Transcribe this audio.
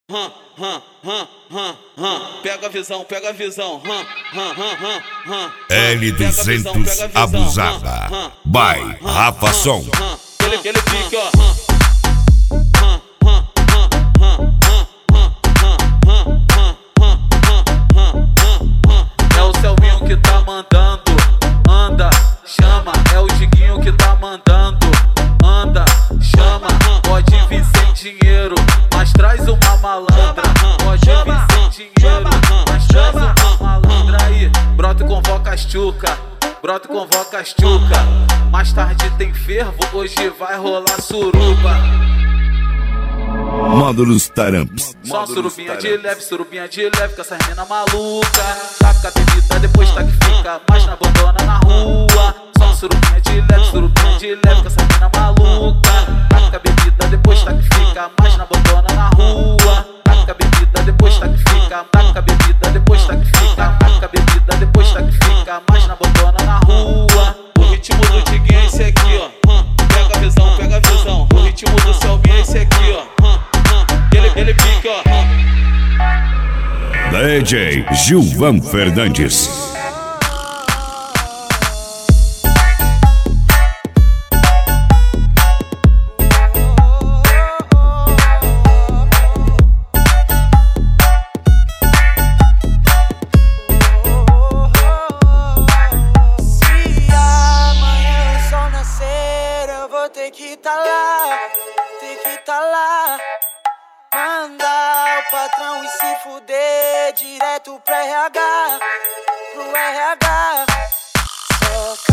Pega a visão, pega a visão. L200 abusada. By Rafa Som. Ele fica, ó. É o Selvinho que tá mandando, anda, chama. É o Diguinho que tá mandando, anda, chama. Pode vir sem dinheiro, mas traz uma malandra. Pode vir sem dinheiro, mas traz uma malandra aí. Brota e convoca as tchuca, brota e convoca as tchuca. Mais tarde tem fervo, hoje vai rolar suruba. Módulos Taramps. Só surubinha de leve, com essas mina maluca. Taca a bebida, depois tá que fica, mas não abandona na rua. Só surubinha de leve, com essas mina maluca. Taca a bebida, depois tá que fica, mas não abandona na rua. Taca a bebida, depois tá que fica, taca a bebida, depois tá que fica, taca a bebida, depois tá que fica, mas não abandona na rua. O ritmo do Diguinho é esse aqui, ó. Pega a visão, pega a visão. O ritmo do Selvinho é esse aqui, ó. Ele fica, ó. DJ Gilvan Fernandes. Se amanhã o sol nascer, eu vou ter que tá lá, mandar o patrão e se fuder direto pro RH,